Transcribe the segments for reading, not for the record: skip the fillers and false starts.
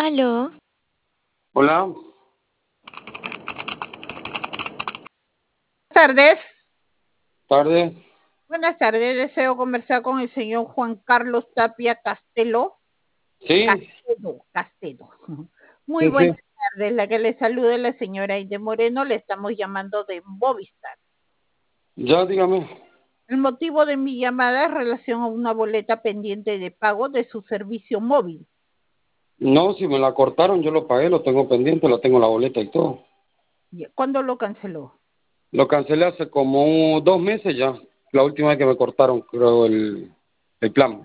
Aló, Hola, Tardes. tarde. Buenas tardes. Deseo conversar con el señor Juan Carlos Tapia Castelo. Sí, Castelo. Muy sí, buenas sí. tardes. La que le saluda es la señora Aide Moreno. Le estamos llamando de Movistar. Ya dígame. El motivo de mi llamada es relación a una boleta pendiente de pago de su servicio móvil. No, si me la cortaron, yo lo pagué, lo tengo pendiente, lo tengo la boleta y todo. ¿Cuándo lo canceló? Lo cancelé hace como 2 meses ya. La última vez que me cortaron, creo, el plan.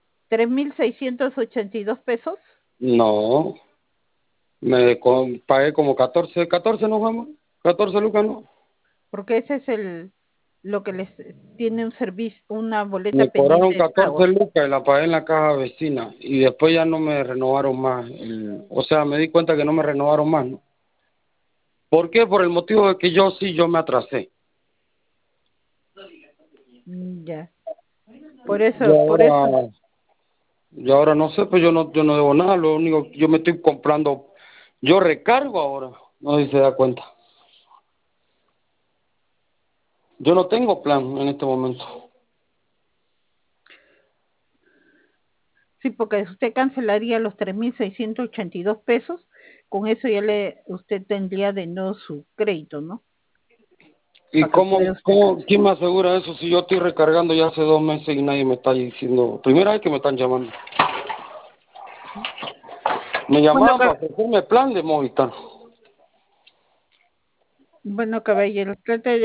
3.682 pesos. No, pagué como 14 nos vamos. 14 lucas, ¿no? Porque ese es lo que les tiene un servicio, una boleta Me cobraron pendiente de 14 pago. lucas y la pagué en la caja vecina. Y después ya no me renovaron más. O sea, me di cuenta que no me renovaron más, ¿no? ¿Por qué? Por el motivo de que yo me atrasé. Ya. Yo Por eso. ahora, yo ahora no sé, pues yo no debo nada, lo único, yo me estoy comprando, yo recargo ahora, no sé si se da cuenta. Yo no tengo plan en este momento. Sí, porque usted cancelaría los 3.682 pesos, con eso ya usted tendría de nuevo su crédito, ¿no? ¿Y Para que pueda usted quién cancelar. me asegura eso si yo estoy recargando ya hace 2 meses y nadie me está diciendo? Primera vez que me están llamando. Me Bueno, llamaban para ofrecerme plan de Movistar. caballero, trate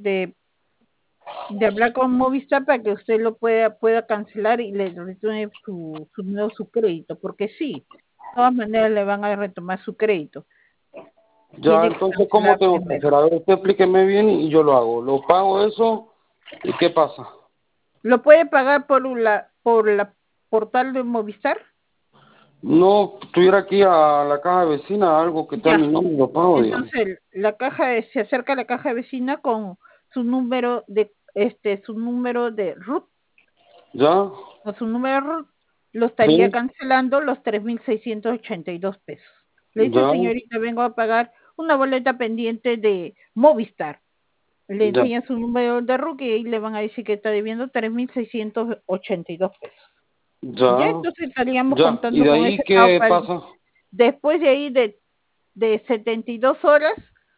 de hablar con Movistar para que usted lo pueda cancelar y le retorne su crédito, porque sí, de todas maneras le van a retomar su crédito. Ya, Tiene que entonces, ¿cómo cancelar tengo que primero. hacer? A ver, usted explíqueme bien y yo lo hago. Lo pago eso y ¿qué pasa? ¿Lo puede pagar por la portal de Movistar? No, tuviera aquí a la caja vecina algo que está en Ya. mi nombre y lo pago, digamos. Entonces, se acerca a la caja vecina con su número de RUT, ¿Ya? o su número RUT, lo estaría Sí, cancelando los 3.682 pesos. Le dice, ya, señorita, vengo a pagar una boleta pendiente de Movistar. Le ya, enseña su número de RUT y ahí le van a decir que está debiendo 3.682 pesos. Ya, ya, entonces estaríamos ya. ¿Y contando de con ahí ese pago. qué pasa? Después de ahí de 72 horas,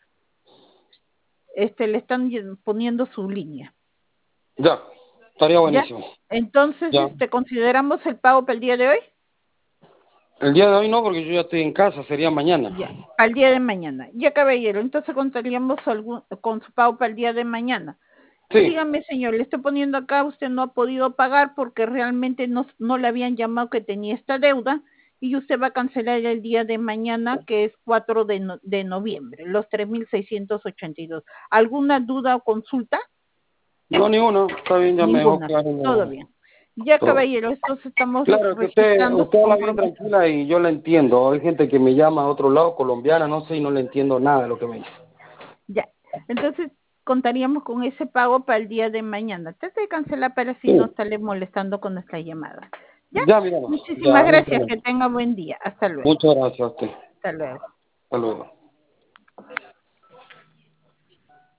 le están poniendo su línea. Ya, estaría ¿Ya? buenísimo. Entonces, Ya. ¿consideramos el pago para el día de hoy? El día de hoy no, porque yo ya estoy en casa, sería mañana. Ya, para el día de mañana. Ya, caballero, entonces contaríamos con su pago para el día de mañana. Sí, Dígame, señor, le estoy poniendo acá, usted no ha podido pagar porque realmente no le habían llamado que tenía esta deuda y usted va a cancelar el día de mañana, que es 4 de noviembre, los 3.682. ¿Alguna duda o consulta? no, ni uno. Está bien, ya me dejó Ninguna. Todo claro bien. Ya, todo. caballero, entonces estamos Claro, que registrando su usted habla bien compromiso. tranquila y yo la entiendo. Hay gente que me llama a otro lado, colombiana, no sé, y no le entiendo nada de lo que me dice. Ya. Entonces, contaríamos con ese pago para el día de mañana. Trate de cancelar para así no Sí, estarle molestando con nuestra llamada. ¿Ya? ya, mira, Muchísimas ya, no hay gracias. problema. Que tenga buen día. Hasta luego. Muchas gracias a usted. Hasta luego. Hasta luego.